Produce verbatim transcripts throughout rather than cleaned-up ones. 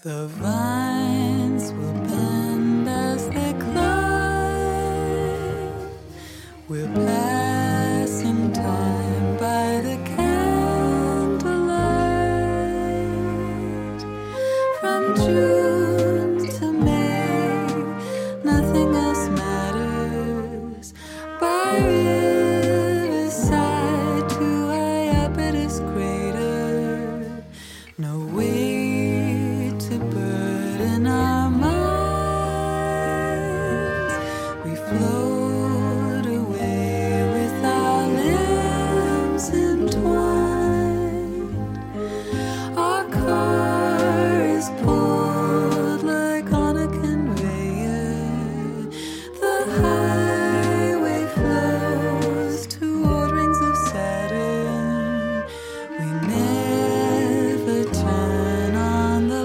The vines will bend as they climb. We're passing time by the candlelight. From June to May, nothing else matters. By riverside to Iapetus crater, no way to burden our minds. We float away with our limbs entwined. Our car is pulled like on a conveyor. The highway flows toward rings of Saturn. We never turn on the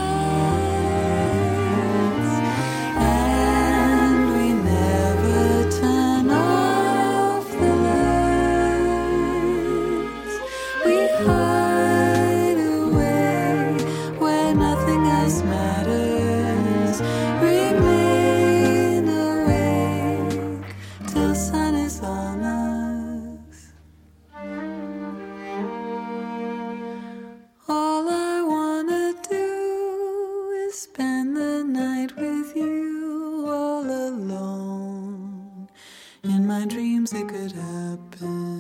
lights, and we never turn off the lights. We hide away where nothing else matters. Remain awake till sun is on us. All I wanna do is spend the night with you, all alone. In my dreams it could happen.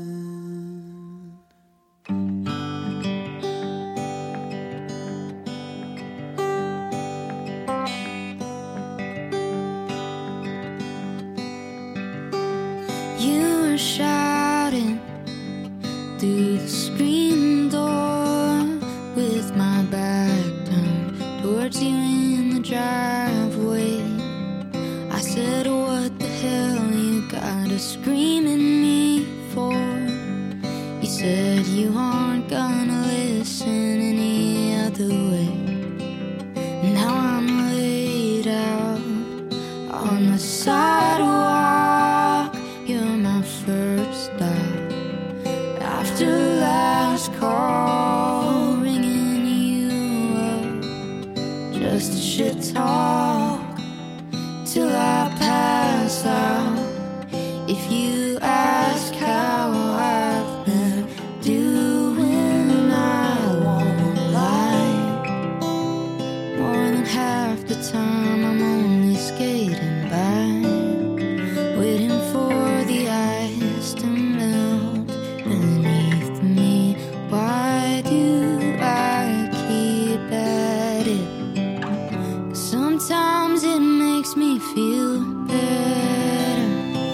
You were shouting through the screen door with my back turned towards you in the driveway. I said, what the hell you gotta scream at me for? You said you aren't gonna listen any other way. Now I'm laid out on the sidewalk. You're my first stop after last call, ringing you up just to shit talk till I pass out. If you ask how I've been doing, I won't lie. More than half the time I'm only skating by, waiting for the ice to melt beneath me. Why do I keep at it? Sometimes it makes me feel better.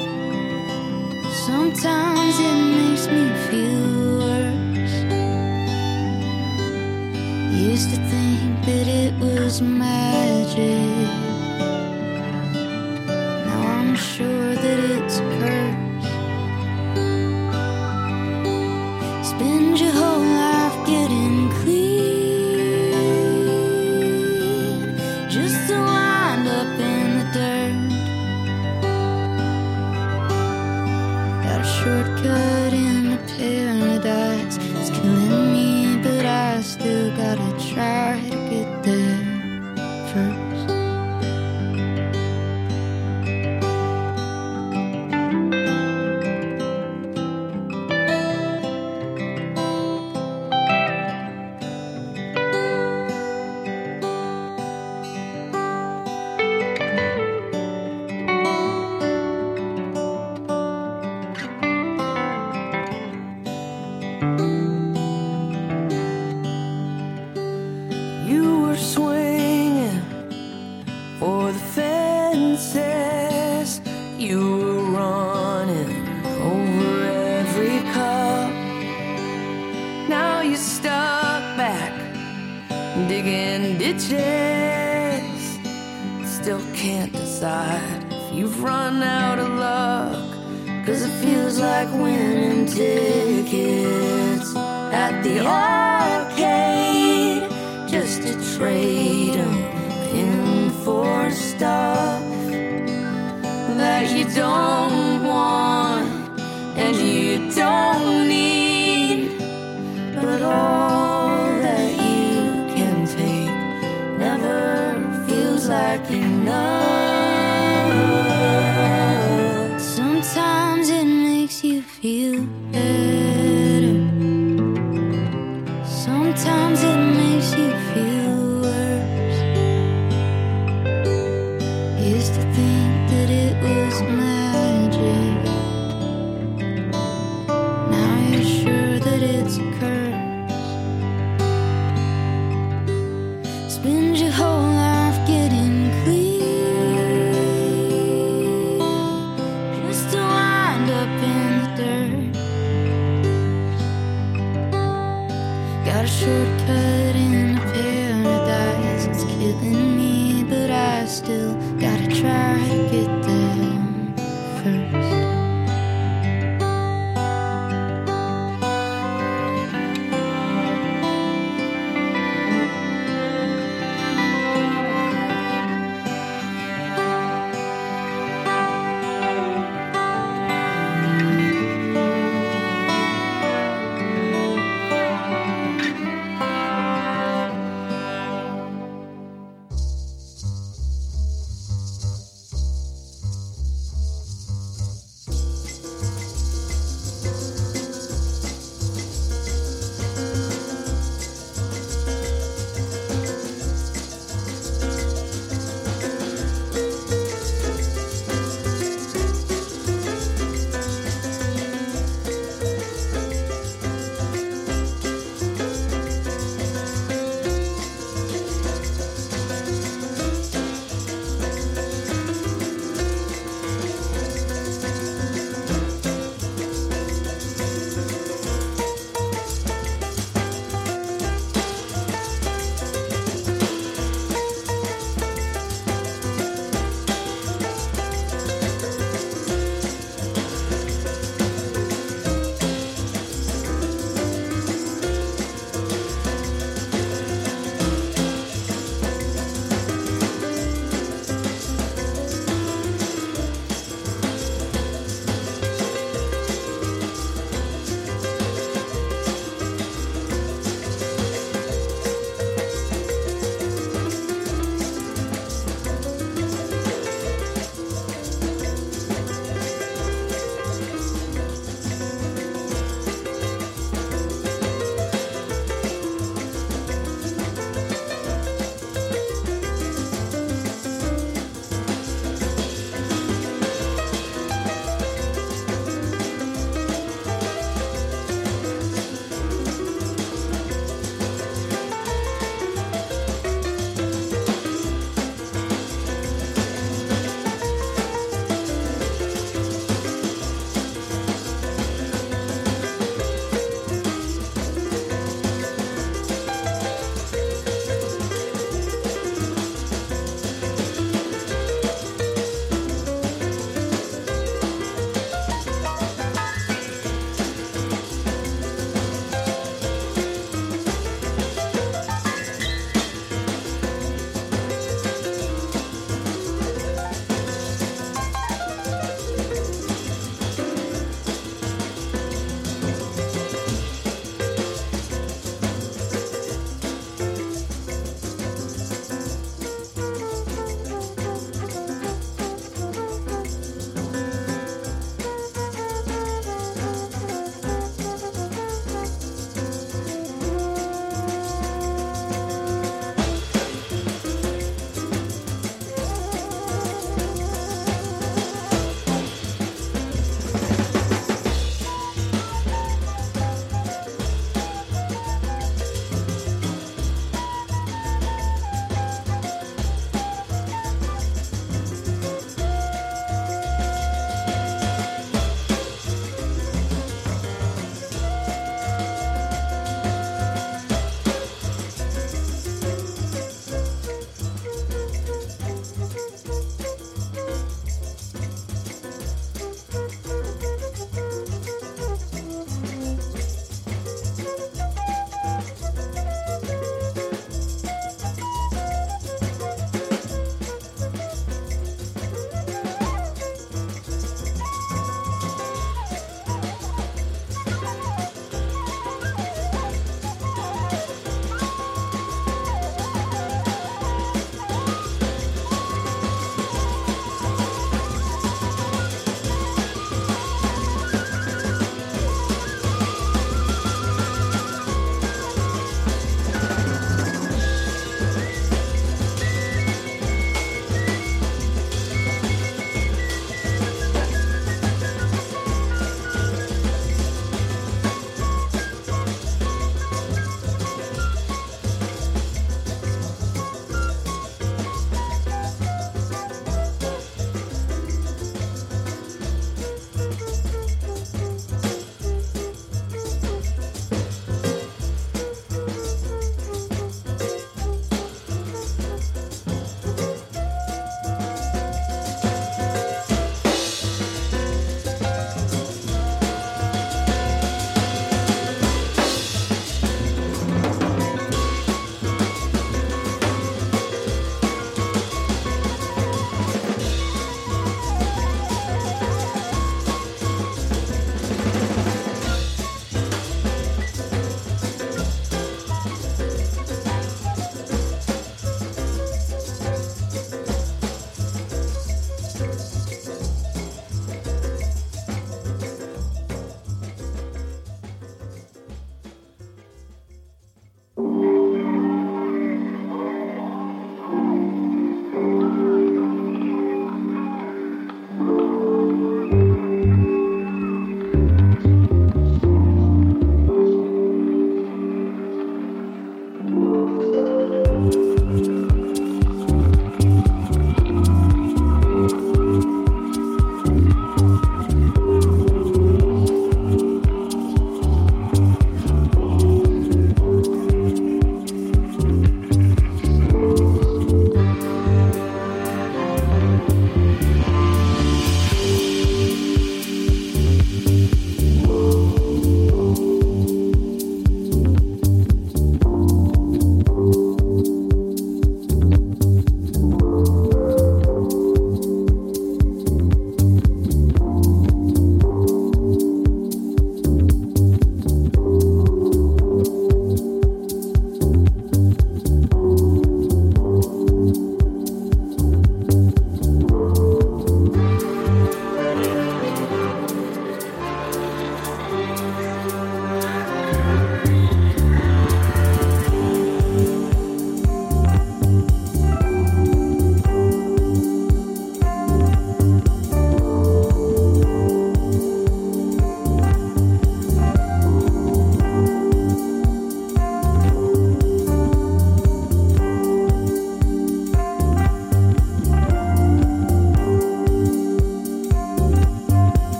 Sometimes it makes me feel worse. Used to think that it was magic. Now I'm sure that it's a curse. Spend your whole life getting clean just to wind up in the dirt. Got a shortcut into paradise. It's killing me, but I still gotta try to get there first. You were swinging for the fences. You were running over every cup. Now you're stuck back digging ditches. Still can't decide if you've run out of luck, 'cause it feels like winning tickets at the arcade, just to trade 'em in for stuff that you don't want and you don't need. But all that you can take feel better. Sometimes it makes you feel worse. Used to think that it was magic. Now you're sure that it's a curse. Spend your whole life getting clear, just to wind up in the dirt. Got a shortcut into paradise. It's killing me, but I still gotta try to get there first.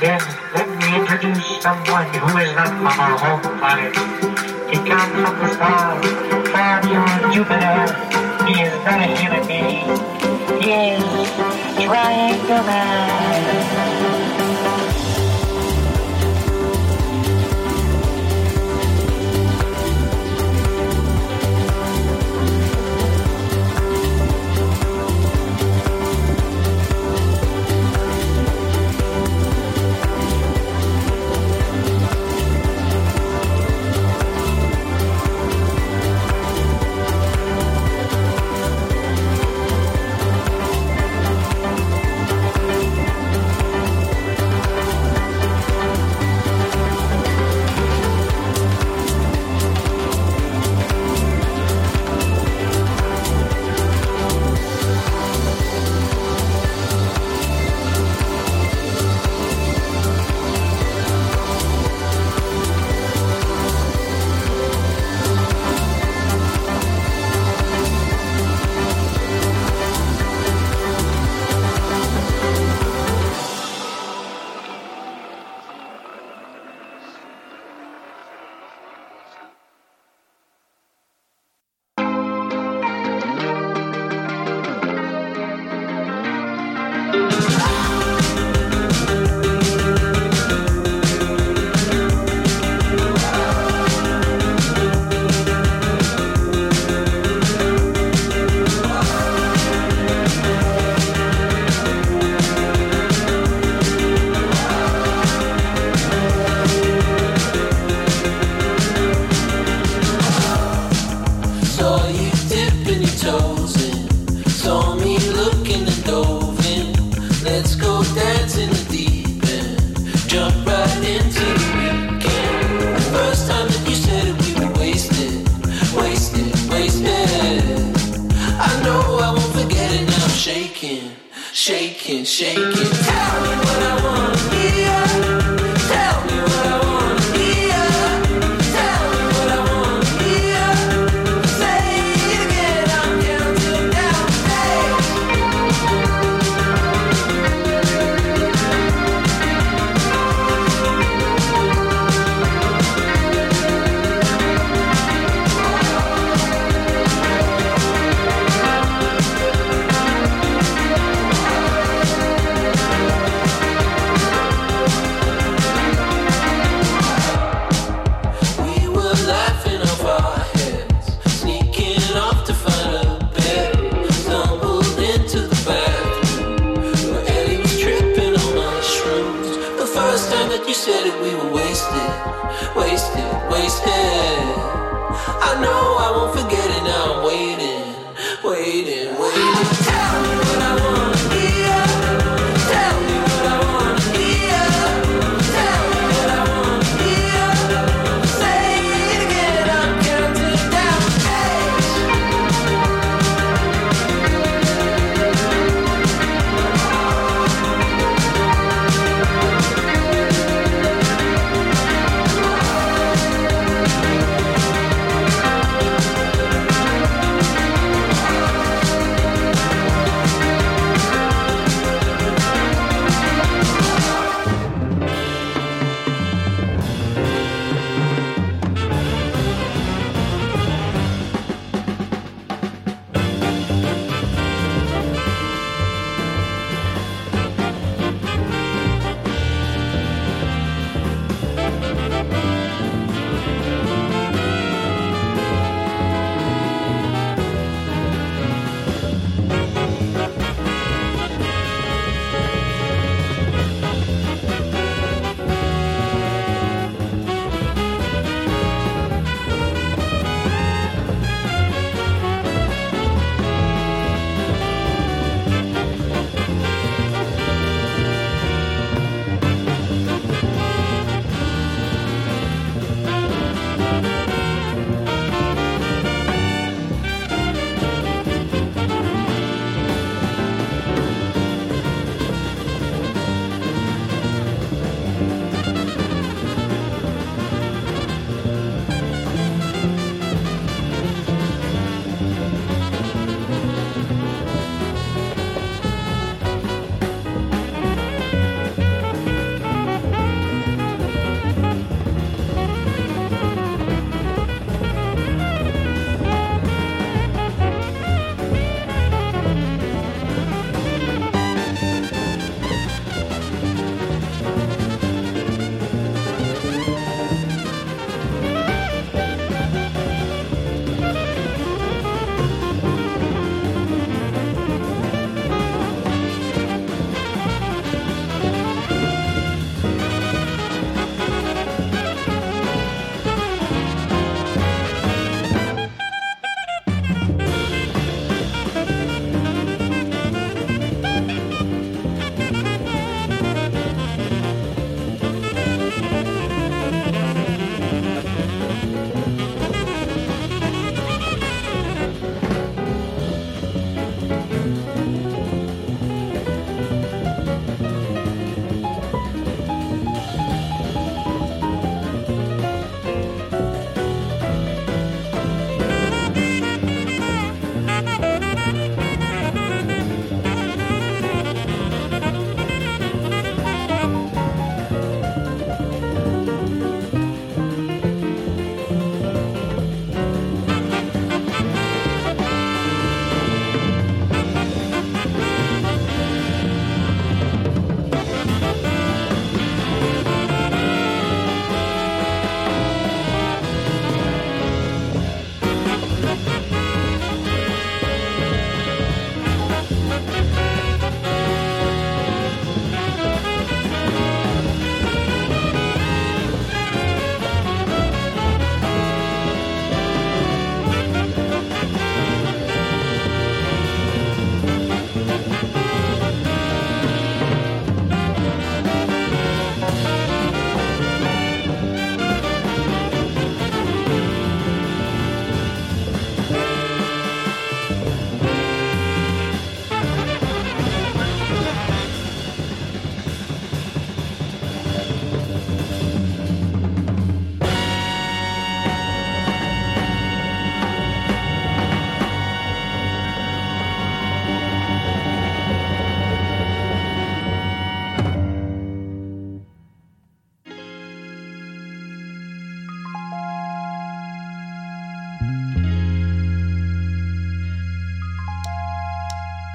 Then let me introduce someone who is not from our home planet. He comes from the stars, far beyond Jupiter. He is not a human being. He is Triangle Man.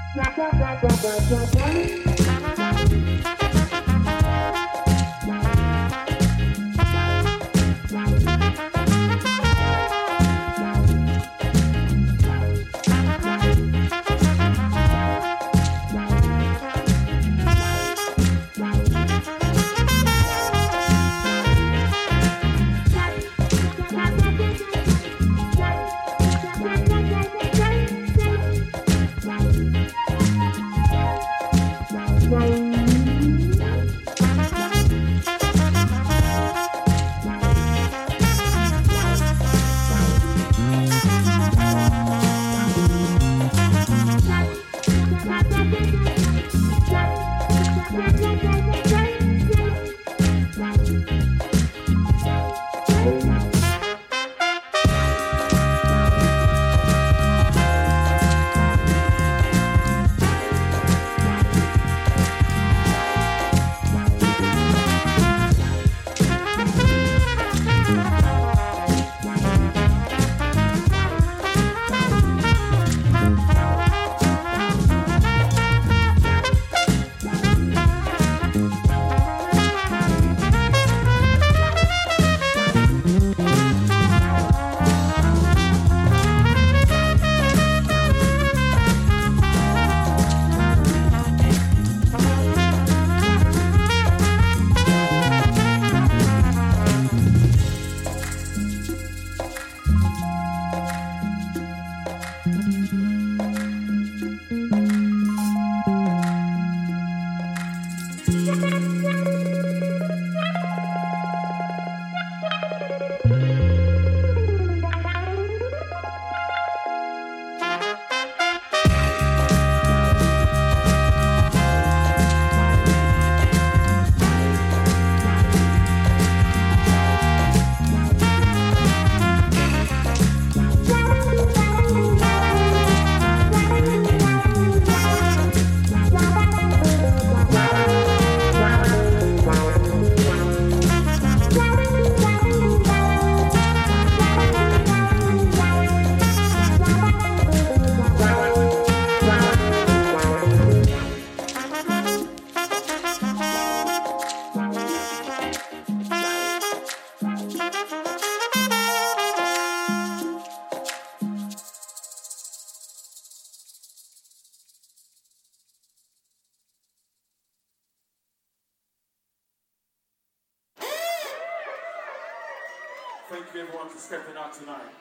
Thank you everyone for stepping out tonight.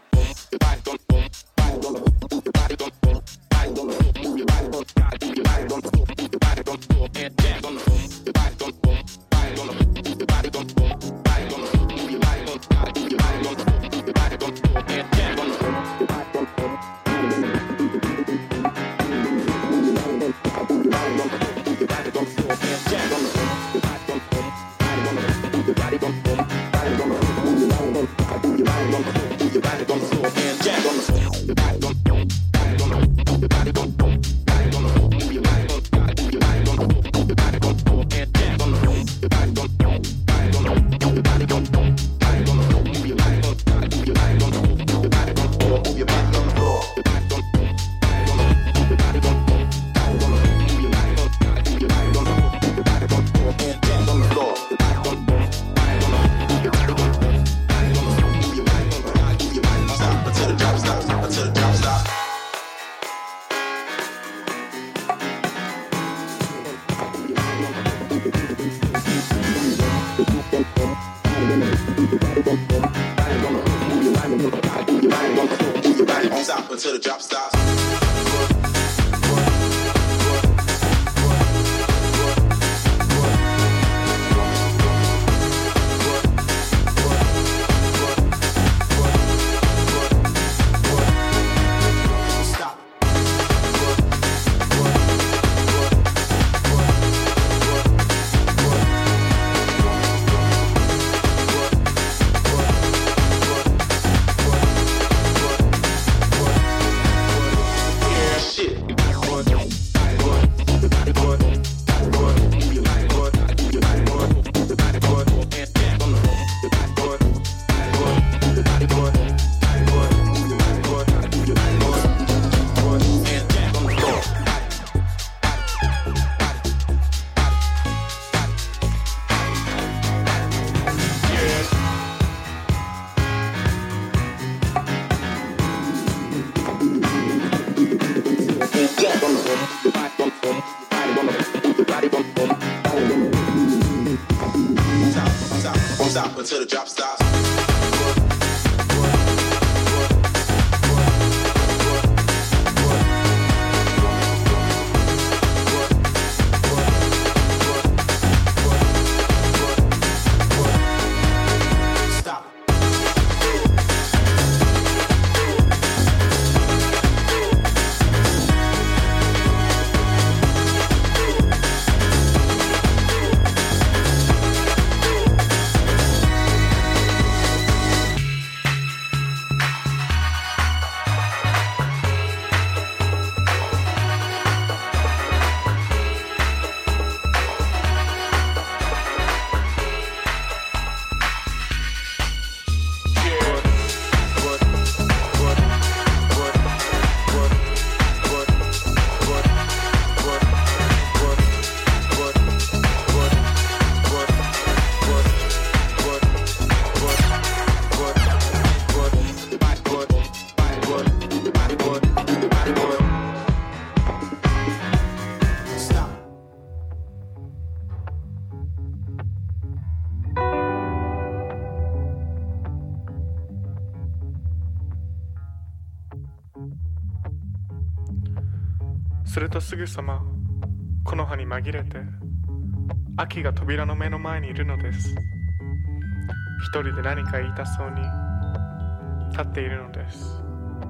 Until the drop stops. Stop until the drop stops. するとすぐさま木の葉に紛れて秋が扉の目の前にいるのです。一人で何か言いたそうに立っているのです。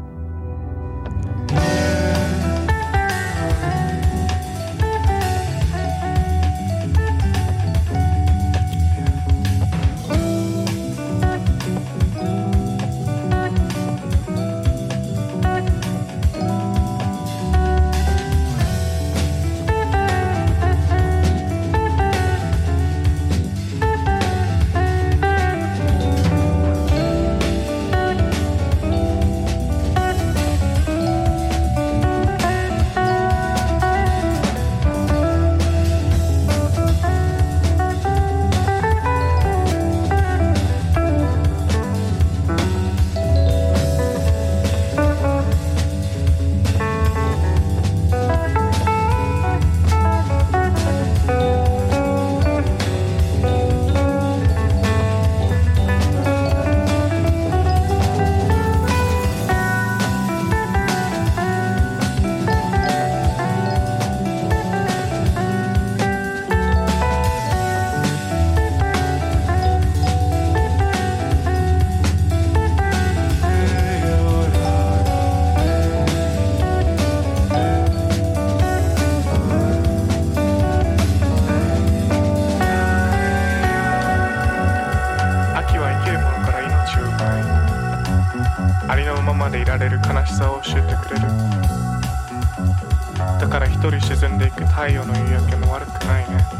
ありのままでいられる悲しさを教えてくれる。だから一人沈んでいく太陽の夕焼けも悪くないね。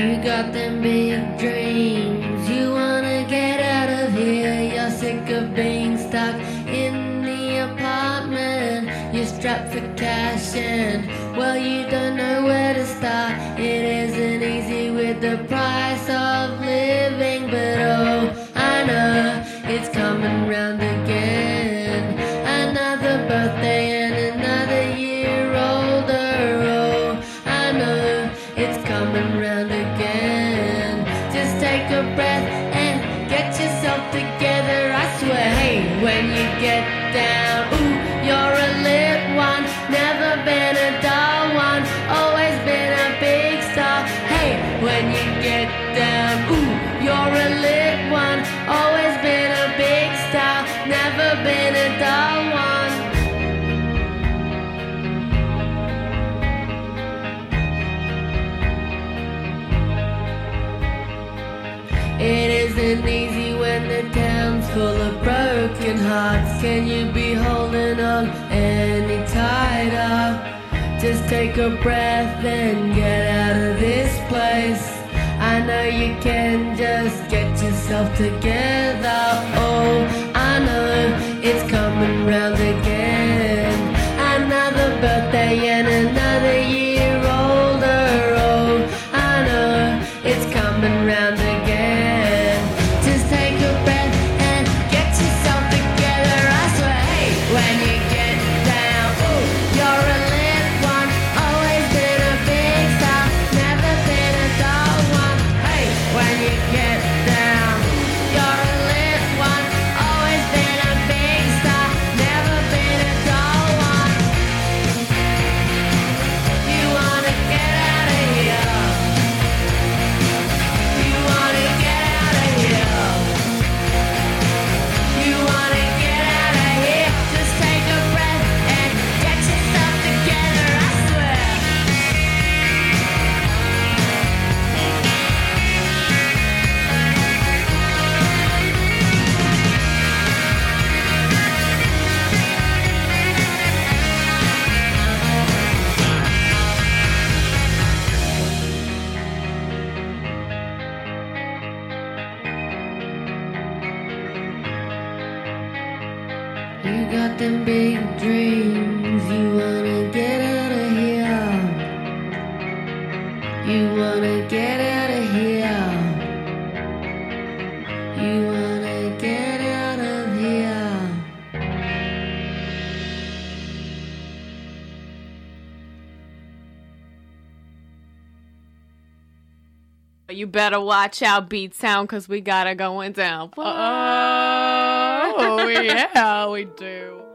You got them big dreams, you wanna get out of here. You're sick of being stuck in the apartment. You're strapped for cash and, well, you don't know where to start. It isn't easy with the price of living, but oh, I know it's coming round again. Another birthday and another year older. Oh, I know it's coming round again. Just take a breath and get yourself together, I swear. Hey, when you get down, ooh, you're a lit one. Never been a dull one, always been a big star. Hey, when you get down, ooh, you're a lit one. Always been a big star, never been a dull one. It isn't easy when the town's full of broken hearts. Can you be holding on any tighter? Just take a breath and get out of this place. I know you can, just get yourself together. Oh, I know it's coming round again. Another birthday and another year older. Oh, I know it's coming round again. Just take a breath and get yourself together, I swear. Hey, when you get down, ooh, you're a lit one. Always been a big star, never been a dull one. Hey, when you get down, you're a lit one. Always been a big star, never been a dull one. You wanna get out of here. You wanna get out of here. You wanna get out of here. Just take a breath and get yourself together, I swear. You got them big dreams, you wanna get out of here. You wanna get out of here. You wanna get out of here. You better watch out, Beat Sound, because we gotta going down. Oh, yeah, we do.